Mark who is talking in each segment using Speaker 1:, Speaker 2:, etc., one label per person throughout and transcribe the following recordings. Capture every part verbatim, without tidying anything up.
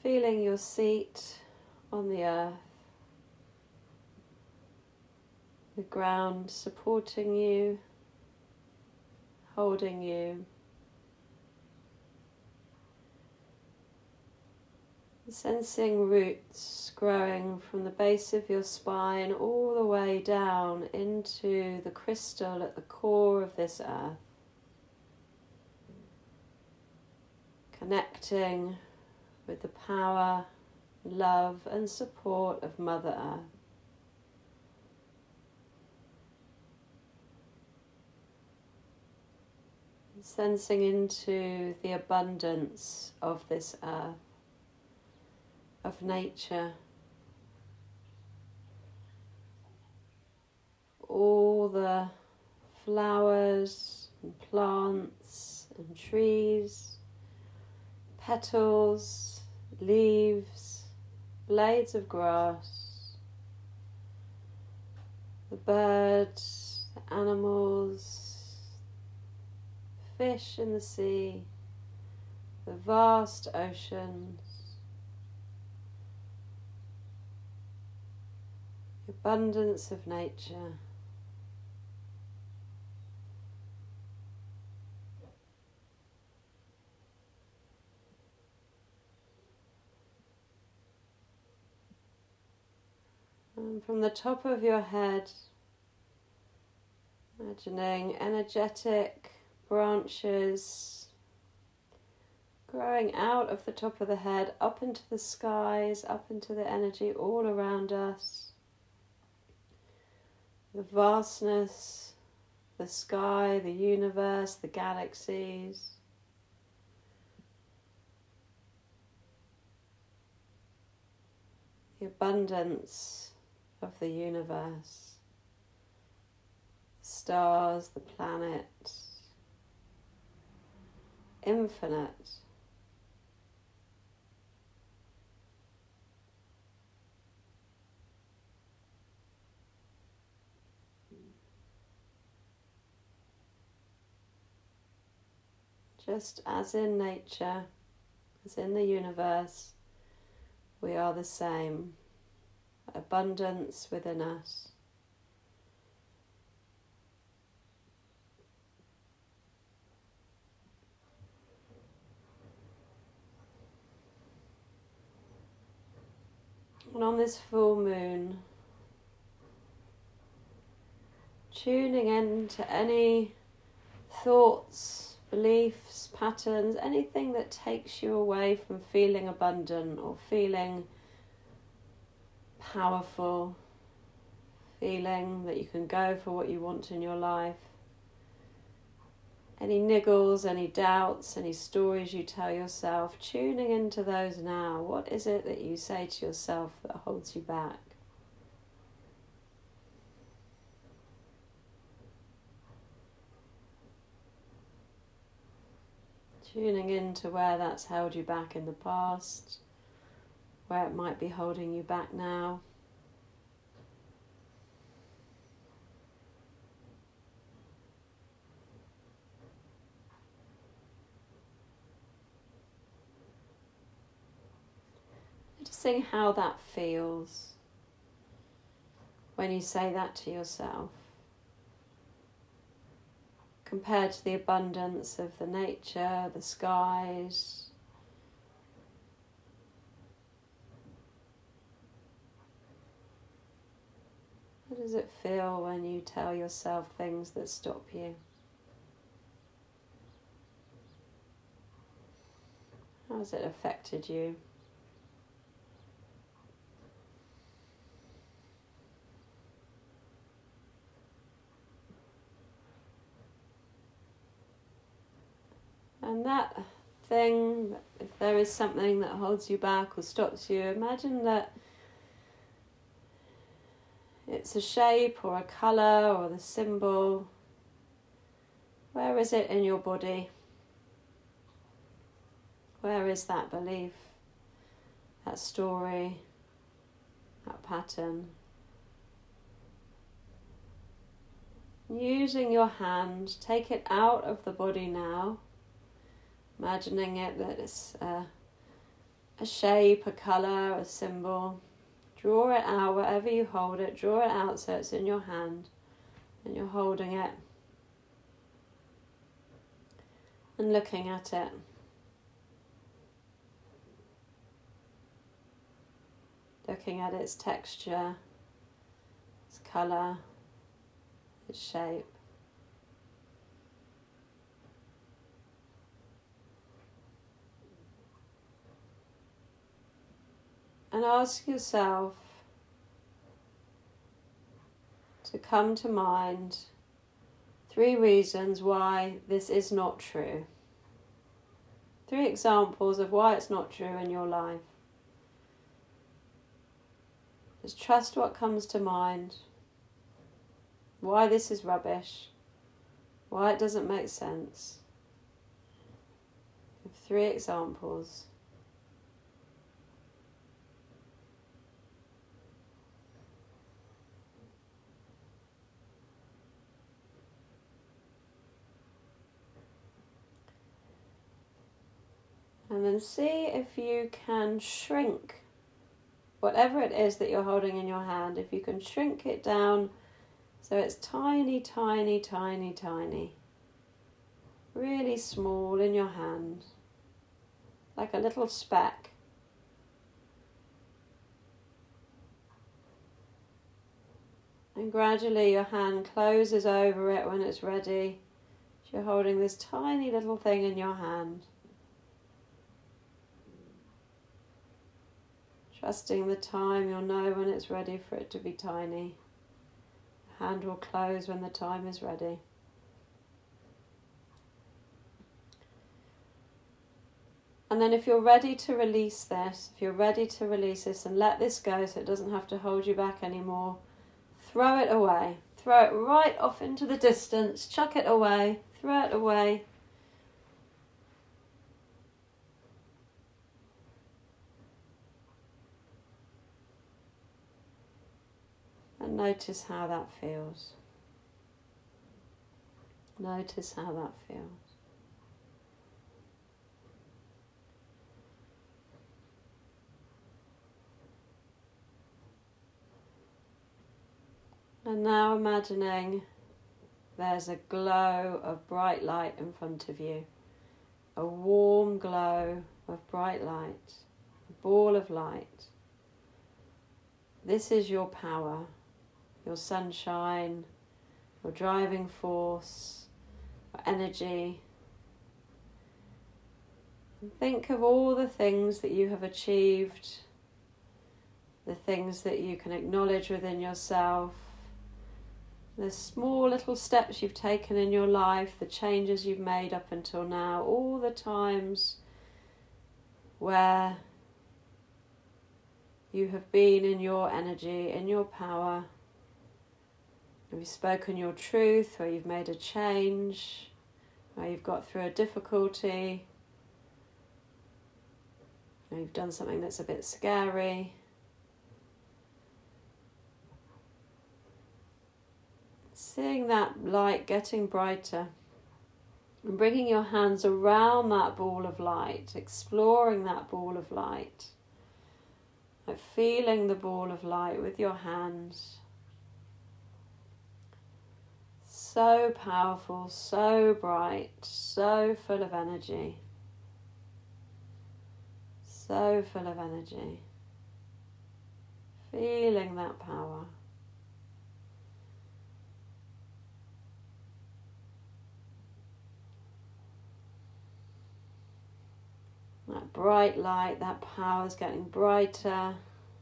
Speaker 1: Feeling your seat on the earth, the ground supporting you, holding you. Sensing roots growing from the base of your spine all the way down into the crystal at the core of this earth. Connecting with the power, love and support of Mother Earth. Sensing into the abundance of this earth, of nature, all the flowers and plants and trees, petals, leaves, blades of grass, the birds, the animals, fish in the sea, the vast oceans, the abundance of nature. And from the top of your head, imagining energetic branches growing out of the top of the head, up into the skies, up into the energy all around us. The vastness, the sky, the universe, the galaxies. The abundance of the universe. The stars, the planets. Infinite. Just as in nature, as in the universe, we are the same. Abundance within us. And on this full moon, tuning into any thoughts, beliefs, patterns, anything that takes you away from feeling abundant or feeling powerful, feeling that you can go for what you want in your life. Any niggles, any doubts, any stories you tell yourself, tuning into those now. What is it that you say to yourself that holds you back? Tuning into where that's held you back in the past, where it might be holding you back now. Noticing how that feels when you say that to yourself, compared to the abundance of the nature, the skies. How does it feel when you tell yourself things that stop you? How has it affected you? And that thing, if there is something that holds you back or stops you, imagine that it's a shape or a colour or the symbol. Where is it in your body? Where is that belief, that story, that pattern? Using your hand, take it out of the body now. Imagining it that it's a a shape, a colour, a symbol. Draw it out wherever you hold it. Draw it out so it's in your hand and you're holding it and looking at it. Looking at its texture, its colour, its shape. And ask yourself to come to mind three reasons why this is not true. Three examples of why it's not true in your life. Just trust what comes to mind. Why this is rubbish. Why it doesn't make sense. Give three examples. And then see if you can shrink whatever it is that you're holding in your hand, if you can shrink it down so it's tiny, tiny, tiny, tiny. Really small in your hand. Like a little speck. And gradually your hand closes over it when it's ready. You're holding this tiny little thing in your hand. Trusting the time, you'll know when it's ready for it to be tiny. The hand will close when the time is ready. And then if you're ready to release this, if you're ready to release this and let this go so it doesn't have to hold you back anymore, throw it away. Throw it right off into the distance. Chuck it away. Throw it away. And notice how that feels. Notice how that feels. And now imagining there's a glow of bright light in front of you. A warm glow of bright light. A ball of light. This is your power. Your sunshine, your driving force, your energy. And think of all the things that you have achieved, the things that you can acknowledge within yourself, the small little steps you've taken in your life, the changes you've made up until now, all the times where you have been in your energy, in your power. Where you've spoken your truth, where you've made a change, where you've got through a difficulty, where you've done something that's a bit scary. Seeing that light getting brighter and bringing your hands around that ball of light, exploring that ball of light, like feeling the ball of light with your hands. So powerful, so bright, so full of energy. So full of energy. Feeling that power. That bright light, that power is getting brighter.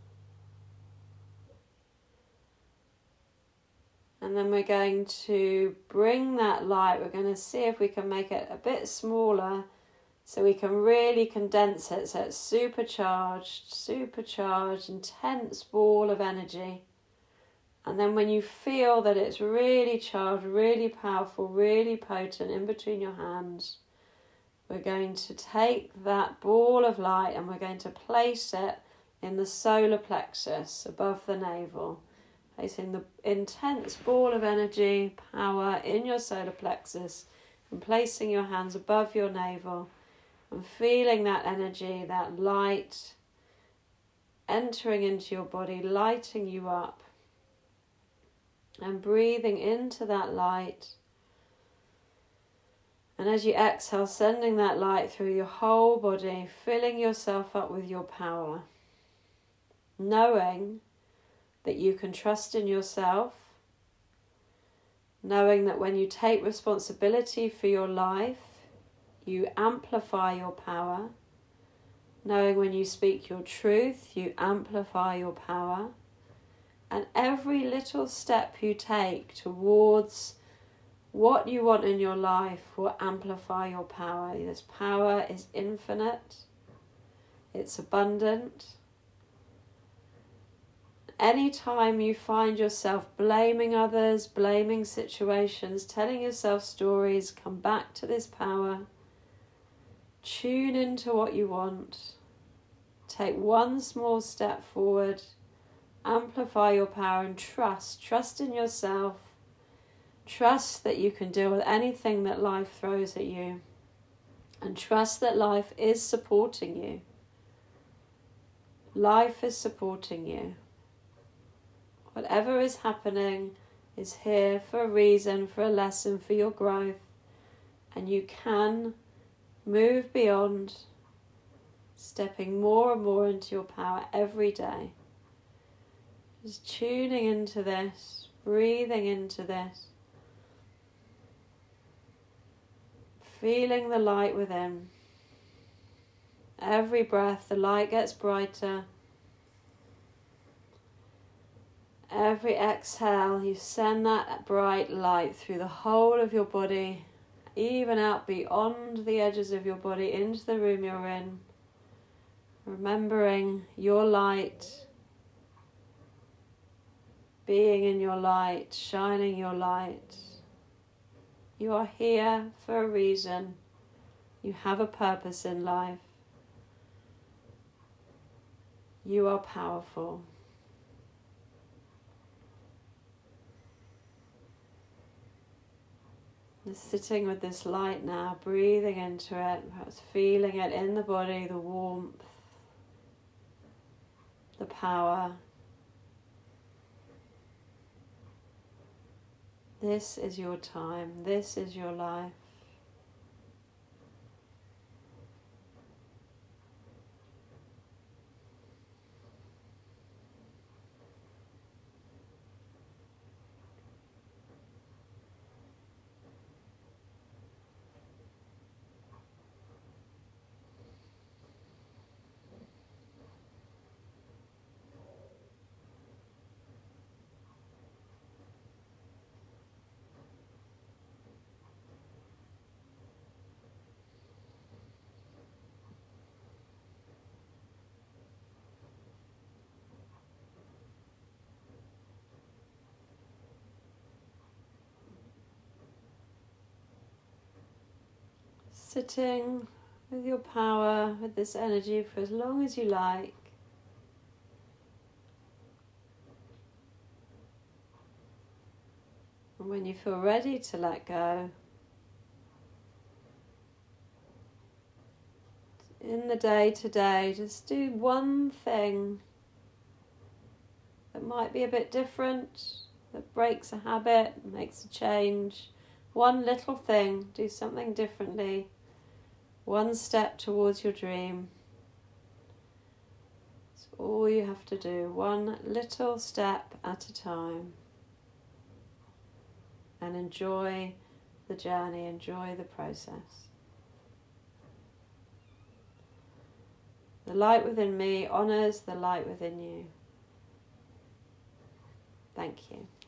Speaker 1: And then we're going to bring that light, we're going to see if we can make it a bit smaller so we can really condense it so it's supercharged, supercharged, intense ball of energy. And then when you feel that it's really charged, really powerful, really potent in between your hands, we're going to take that ball of light and we're going to place it in the solar plexus above the navel. Placing the intense ball of energy, power in your solar plexus and placing your hands above your navel. And feeling that energy, that light entering into your body, lighting you up. And breathing into that light. And as you exhale, sending that light through your whole body, filling yourself up with your power. Knowing that you can trust in yourself. Knowing that when you take responsibility for your life, you amplify your power. Knowing when you speak your truth, you amplify your power. And every little step you take towards what you want in your life will amplify your power. This power is infinite. It's abundant. Anytime you find yourself blaming others, blaming situations, telling yourself stories, come back to this power. Tune into what you want. Take one small step forward. Amplify your power and trust. Trust in yourself. Trust that you can deal with anything that life throws at you. And trust that life is supporting you. Life is supporting you. Whatever is happening is here for a reason, for a lesson, for your growth. And you can move beyond, stepping more and more into your power every day. Just tuning into this, breathing into this. Feeling the light within. Every breath, the light gets brighter. Every exhale, you send that bright light through the whole of your body, even out beyond the edges of your body, into the room you're in. Remembering your light, being in your light, shining your light. You are here for a reason. You have a purpose in life. You are powerful. Just sitting with this light now, breathing into it, perhaps feeling it in the body, the warmth, the power. This is your time. This is your life. Sitting with your power, with this energy for as long as you like. And when you feel ready to let go, in the day to day, just do one thing that might be a bit different, that breaks a habit, makes a change. One little thing, do something differently. One step towards your dream. It's all you have to do, one little step at a time. And enjoy the journey, enjoy the process. The light within me honours the light within you. Thank you.